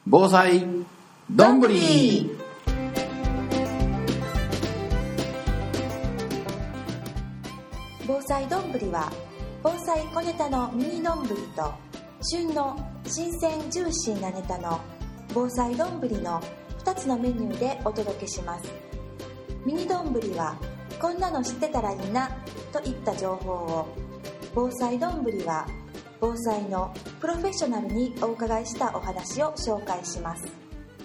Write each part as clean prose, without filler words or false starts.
防災どんぶり。 防災どんぶりは防災小ネタのミニどんぶりと旬の新鮮ジューシーなネタの防災どんぶりの2つのメニューでお届けします。ミニどんぶりはこんなの知ってたらいいなといった情報を、防災どんぶりは防災のプロフェッショナルにお伺いしたお話を紹介します。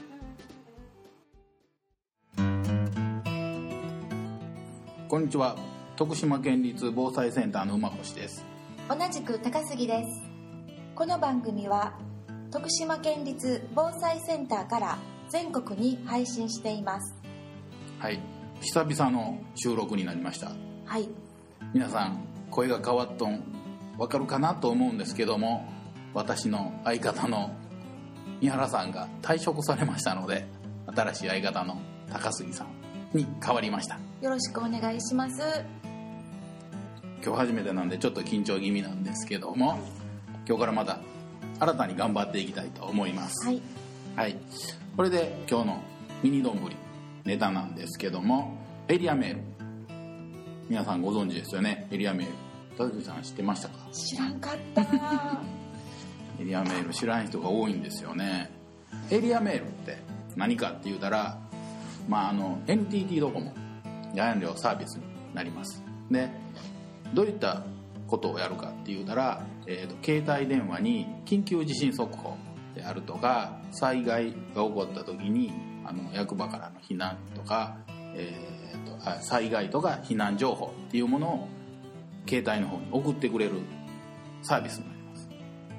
こんにちは。徳島県立防災センターの馬越です。 同じく高杉です。この番組は徳島県立防災センターから全国に配信しています。 はい、久々の収録になりました。 はい、 皆さん声が変わっとんわかるかなと思うんですけども、私の相方の三原さんが退職されましたので、新しい相方の高杉さんに変わりました。 よろしくお願いします。 今日初めてなんでちょっと緊張気味なんですけども、今日からまた新たに頑張っていきたいと思います。 はい、 はい、これで今日のミニどんぶりネタなんですけども、エリアメール、皆さんご存知ですよね。エリアメール、高杉さん知ってましたか？ 知らんかったエリアメール知らん人が多いんですよね。エリアメールって何かって言うたら、NTT ドコモややんサービスになります。で、どういったことをやるかって言うたら、携帯電話に緊急地震速報であるとか、災害が起こった時に役場からの避難とか、災害とか避難情報っていうものを携帯の方に送ってくれるサービスになります。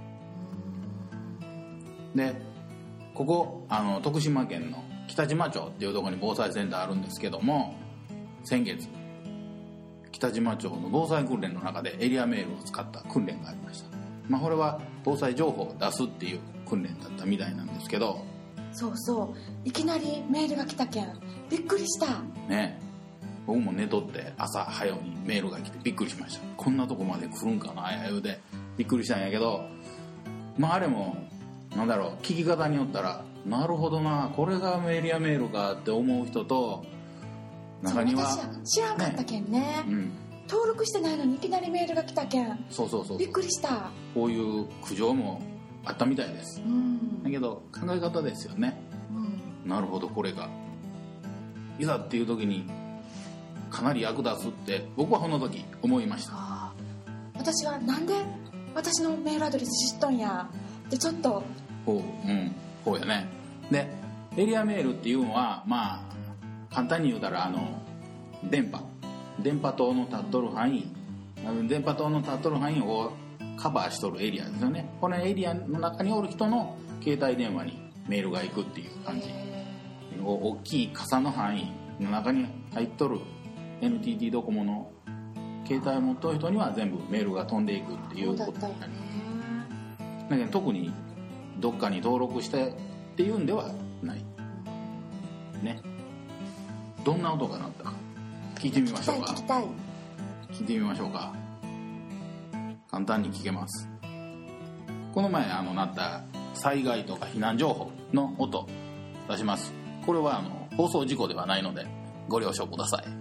で、ここ徳島県の北島町っていうところに防災センターあるんですけども、先月北島町の防災訓練の中でエリアメールを使った訓練がありました。これは防災情報を出すっていう訓練だったみたいなんですけど、 そうそう、いきなりメールが来たけんびっくりしたね。僕も寝とって朝早うにメールが来てびっくりしました。こんなとこまで来るんかなやでびっくりしたんやけど、あれも聞き方によったら、なるほどな、これがエリアメールかって思う人と、中には私は知らんかったけんね、登録してないのにいきなりメールが来たけん、 そうびっくりした。 こういう苦情もあったみたいです。だけど考え方ですよね。なるほど、これがいざっていう時にかなり役立つって僕はこの時思いました。 私はなんで私のメールアドレス知っとんやってちょっとこうやね。で、エリアメールっていうのは簡単に言うたら電波塔の立っとる範囲をカバーしとるエリアですよね。このエリアの中におる人の携帯電話にメールが行くっていう感じ。大きい傘の範囲の中に入っとる NTT ドコモの携帯を持っとる人には全部メールが飛んでいくっていうことになります。だけど特にどっかに登録してっていうんではないね。どんな音が鳴ったか聞いてみましょうか。 聞きたい。 聞いてみましょうか。簡単に聞けます。この前鳴った災害とか避難情報の音出します。これは放送事故ではないのでご了承ください。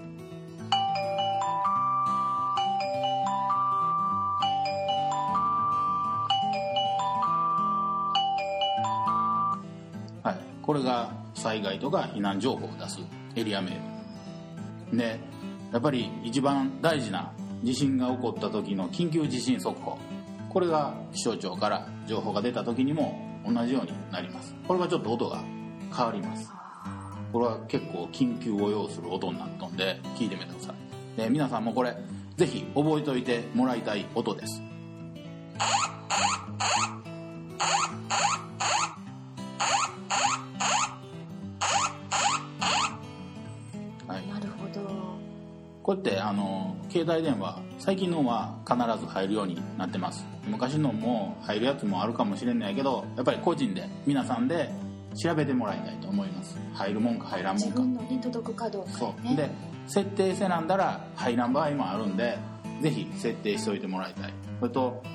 はい、これが災害とか避難情報を出すエリアメールで、やっぱり一番大事な地震が起こった時の緊急地震速報、これが気象庁から情報が出た時にも同じようになります。これはちょっと音が変わります。これは結構緊急を要する音になったんで聞いてみてください。で、皆さんもこれぜひ覚えておいてもらいたい音です。こうやって携帯電話最近のは必ず入るようになってます。昔のも入るやつもあるかもしれないけど、やっぱり個人で皆さんで調べてもらいたいと思います。入るもんか入らんもんか、 自分のに届くかどうか、ね、 そうで、設定せなんだら入らん場合もあるんで、ぜひ設定しておいてもらいたい。それと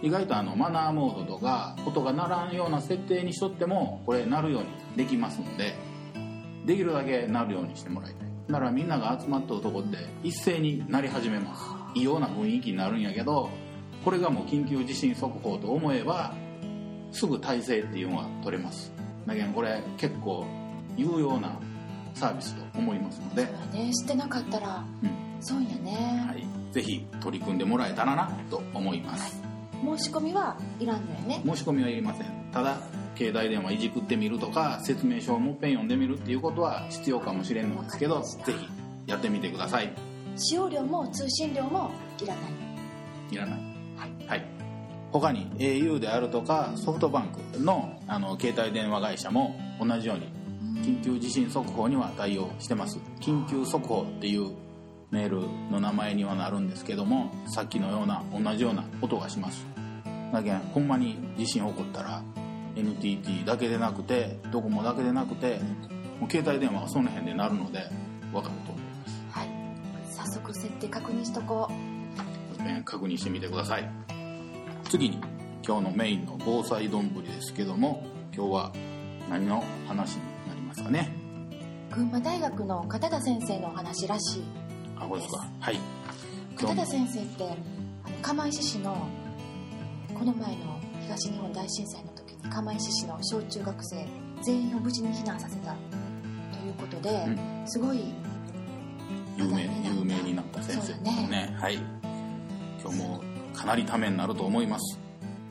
意外とマナーモードとか音が鳴らんような設定にしとってもこれ鳴るようにできますので、できるだけ鳴るようにしてもらいたい。だからみんなが集まったとこって一斉に鳴り始めます。異様な雰囲気になるんやけど、これがもう緊急地震速報と思えばすぐ体制っていうのが取れます。だけどこれ結構有用なサービスと思いますので、 そうやね、知ってなかったら、そうやね、 はい、ぜひ取り組んでもらえたらなと思います。 申し込みはいらんのよね。 申し込みはいりません。ただ携帯電話いじくってみるとか説明書をもっぺん読んでみるっていうことは必要かもしれんのですけど、ぜひやってみてください。 使用料も通信料もいらない。 いらない。はい。他に au であるとかソフトバンクの携帯電話会社も同じように緊急地震速報には対応してます。緊急速報っていうメールの名前にはなるんですけども、さっきのような同じような音がします。だけどほんまに地震起こったら NTT だけでなくてドコモだけでなくてもう携帯電話はその辺で鳴るので分かると思います。 はい、早速設定確認しとこう。 確認してみてください。次に今日のメインの防災どんぶりですけども、今日は何の話になりますかね。 群馬大学の片田先生のお話らしい。 あ、これですか。はい。 片田先生って釜石市のこの前の東日本大震災の時に釜石市の小中学生全員を無事に避難させたということで、すごい有名になった先生ですね。はい。今日もかなりためになると思います。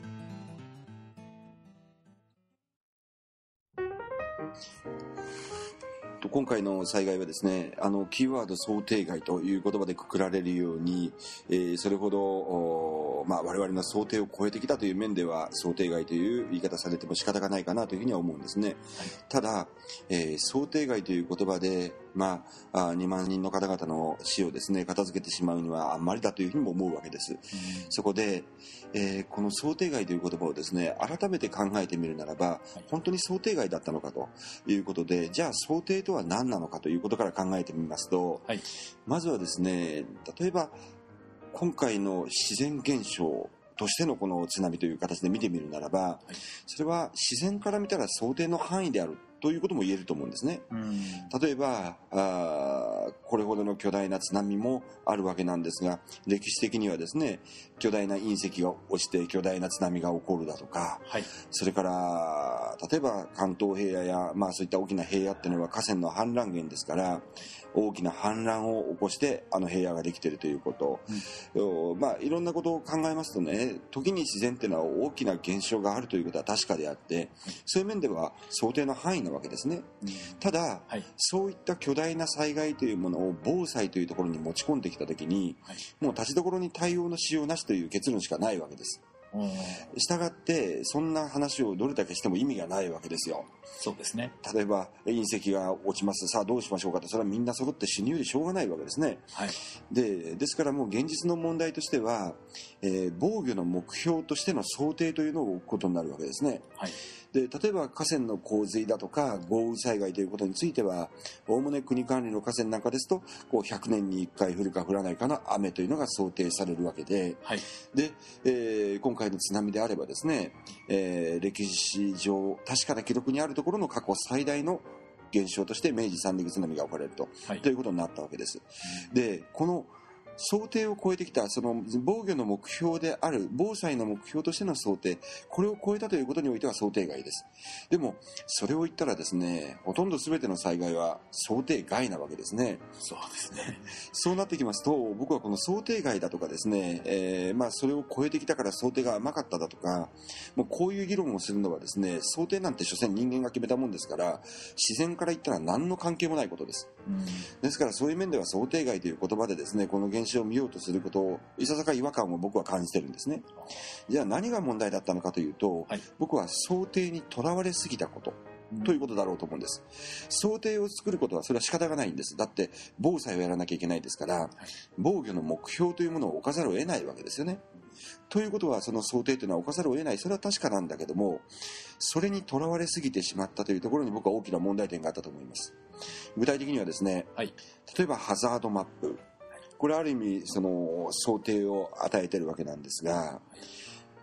今回の災害はですね、キーワード想定外という言葉でくくられるように、それほど我々の想定を超えてきたという面では想定外という言い方されても仕方がないかなというふうには思うんですね。はい、ただ、想定外という言葉で、2万人の方々の死をですね片付けてしまうにはあんまりだというふうにも思うわけです。そこで、この想定外という言葉をですね改めて考えてみるならば、本当に想定外だったのかということで、じゃあ想定とは何なのかということから考えてみますと、まずはですね、例えば今回の自然現象としてのこの津波という形で見てみるならば、それは自然から見たら想定の範囲であるということも言えると思うんですね。例えばこれほどの巨大な津波もあるわけなんですが、歴史的にはですね巨大な隕石が落ちて巨大な津波が起こるだとか、それから例えば関東平野や、そういった大きな平野っていうのは河川の氾濫源ですから、大きな氾濫を起こして平野ができているということ、いろんなことを考えますとね、時に自然っていうのは大きな現象があるということは確かであって、そういう面では想定の範囲なわけですね。ただ、そういった巨大な災害というものを防災というところに持ち込んできたときに、もう立ちどころに対応のしようなしという結論しかないわけです。したがってそんな話をどれだけしても意味がないわけですよ。 そうですね。 例えば隕石が落ちます、さあどうしましょうかと、それはみんな揃って死ぬよりしょうがないわけですね。ですからもう現実の問題としては、防御の目標としての想定というのを置くことになるわけですね。で例えば河川の洪水だとか豪雨災害ということについては、おおむね国管理の河川なんかですと100年に1回降るか降らないかの雨というのが想定されるわけで、今回の津波であればですね、歴史上確かな記録にあるところの過去最大の現象として明治三陸津波が起こられるということになったわけです。でこの想定を超えてきた、その防御の目標である防災の目標としての想定、これを超えたということにおいては想定外です。でもそれを言ったらですね、ほとんど全ての災害は想定外なわけですね。 そうですね。 そうなってきますと、僕はこの想定外だとかですね、それを超えてきたから想定が甘かっただとか、もうこういう議論をするのはですね、想定なんて所詮人間が決めたもんですから、自然から言ったら何の関係もないことです。ですからそういう面では想定外という言葉でですね、この現象を見ようとすることをいささか違和感を僕は感じてるんですね。じゃあ何が問題だったのかというと、僕は想定にとらわれすぎたことということだろうと思うんです。想定を作ることはそれは仕方がないんです。だって防災をやらなきゃいけないですから、防御の目標というものを置かざるを得ないわけですよね。ということはその想定というのは置かざるを得ない、それは確かなんだけども、それにとらわれすぎてしまったというところに僕は大きな問題点があったと思います。具体的にはですね、例えばハザードマップ、これある意味その想定を与えているわけなんですが、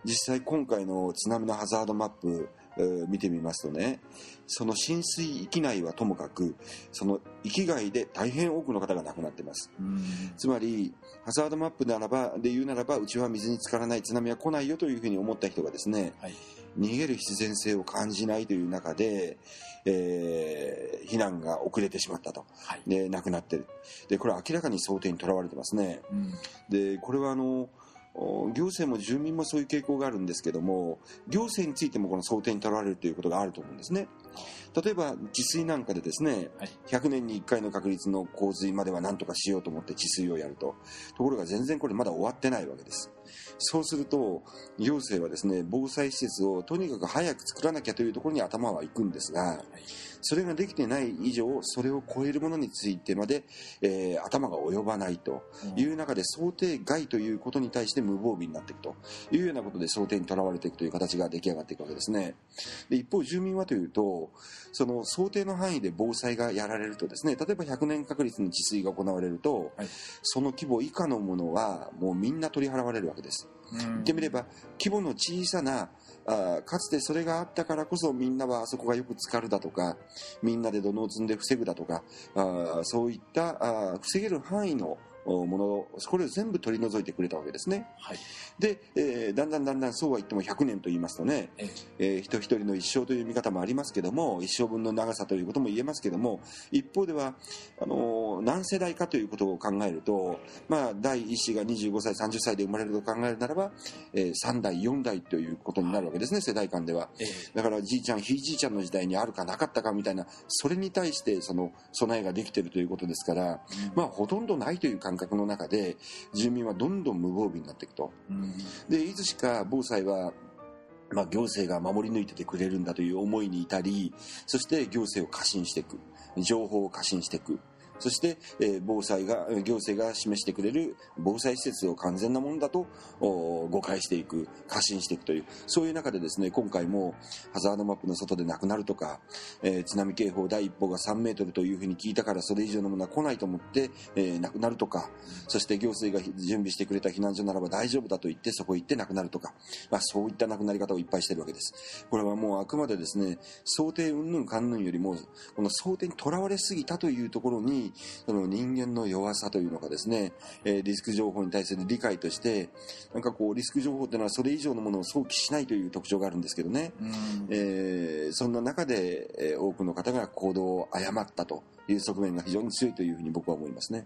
実際今回の津波のハザードマップ見てみますとね、その浸水域内はともかくその域外で大変多くの方が亡くなっています。つまりハザードマップで言うならば、うちは水に浸からない、津波は来ないよというふうに思った人がですね、はい、逃げる必然性を感じないという中で、避難が遅れてしまったと、はい、で亡くなってる。でこれは明らかに想定にとらわれてますね。でこれは行政も住民もそういう傾向があるんですけども、行政についてもこの想定にとらわれるということがあると思うんですね。例えば治水なんかでですね、100年に1回の確率の洪水までは何とかしようと思って治水をやるところが、全然これまだ終わってないわけです。そうすると行政はですね、防災施設をとにかく早く作らなきゃというところに頭は行くんですが、それができてない以上、それを超えるものについてまで、頭が及ばないという中で、想定外ということに対して無防備になっていくというようなことで想定にとらわれていくという形が出来上がっていくわけですね。で一方住民はというと、その想定の範囲で防災がやられるとですね、例えば100年確率の治水が行われると、その規模以下のものはもうみんな取り払われるわけです。言ってみれば規模の小さなかつてそれがあったからこそみんなはあそこがよく浸かるだとか、みんなで土のうを積んで防ぐだとか、そういった防げる範囲のもの、これを全部取り除いてくれたわけですね。はい、で、だんだんそうは言っても100年と言いますとね、人一人の一生という見方もありますけども、一生分の長さということも言えますけども、一方では何世代かということを考えると、第一子が25歳30歳で生まれると考えるならば、3代4代ということになるわけですね、世代間では。だからじいちゃんひいじいちゃんの時代にあるかなかったかみたいな、それに対してその備えができているということですから、ほとんどないという感覚の中で住民はどんどん無防備になっていくと。でいつしか防災は行政が守り抜いててくれるんだという思いに至り、そして行政を過信していく、情報を過信していく、そして、行政が示してくれる防災施設を完全なものだと誤解していく、過信していくという、そういう中でですね、今回もハザードマップの外で亡くなるとか、津波警報第一報が3メートルというふうに聞いたからそれ以上のものは来ないと思って、亡くなるとか、そして行政が準備してくれた避難所ならば大丈夫だと言ってそこ行って亡くなるとか、そういった亡くなり方をいっぱいしているわけです。これはもうあくまでですね、想定云々かんぬんよりもこの想定にとらわれすぎたというところに、その人間の弱さというのがですね、リスク情報に対する理解として、リスク情報というのはそれ以上のものを想起しないという特徴があるんですけどね、そんな中で、多くの方が行動を誤ったという側面が非常に強いというふうに僕は思いますね。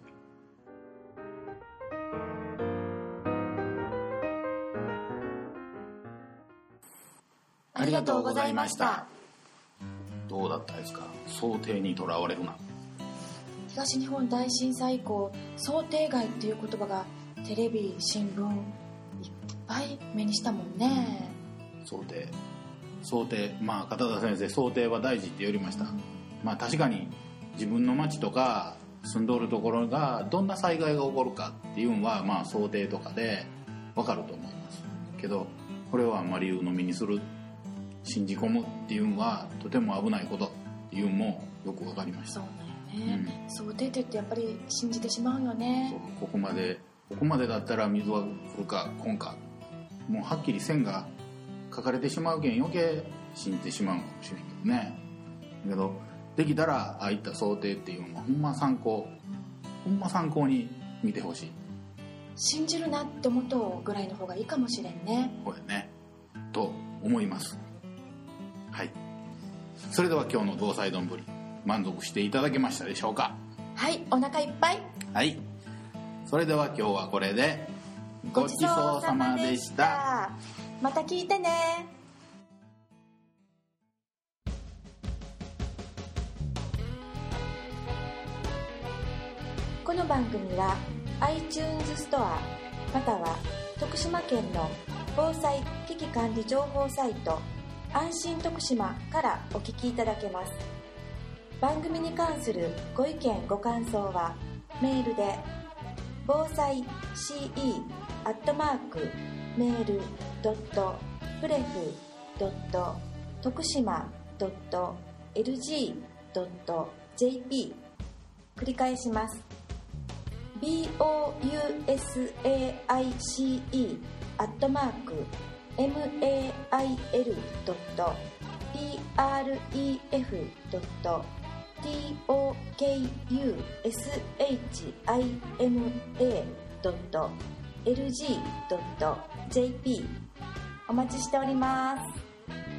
ありがとうございました。 どうだったですか、想定にとらわれるな。 東日本大震災以降、想定外っていう言葉がテレビ、新聞いっぱい目にしたもんね。 想定、片田先生、想定は大事って言いました。確かに自分の町とか住んどるところがどんな災害が起こるかっていうのは想定とかで分かると思いますけど、これをあんまり鵜呑みにする、信じ込むっていうのはとても危ないことっていうのもよく分かりました。 想定って言ってやっぱり信じてしまうよね。 ここまでだったら水は来るか来んか、もうはっきり線が書かれてしまうけん余計信じてしまうかもしれんけどね。だけどできたらああいった想定っていうのはほんま参考に見てほしい。 信じるなって思うとぐらいの方がいいかもしれんね。 これねと思います。はい、それでは今日の防災どんぶり、満足していただけましたでしょうか。 はい、お腹いっぱい。 はい、それでは今日はこれでごちそうさまでした。 また聞いてね。この番組は iTunes ストアまたは徳島県の防災危機管理情報サイト安心徳島からお聞きいただけます。番組に関するご意見ご感想はメールで防災 ce@mail.pref.徳島.lg.jp 繰り返します。bousaice@mail.pref mail.pref.tokushima.lg.jp お待ちしております。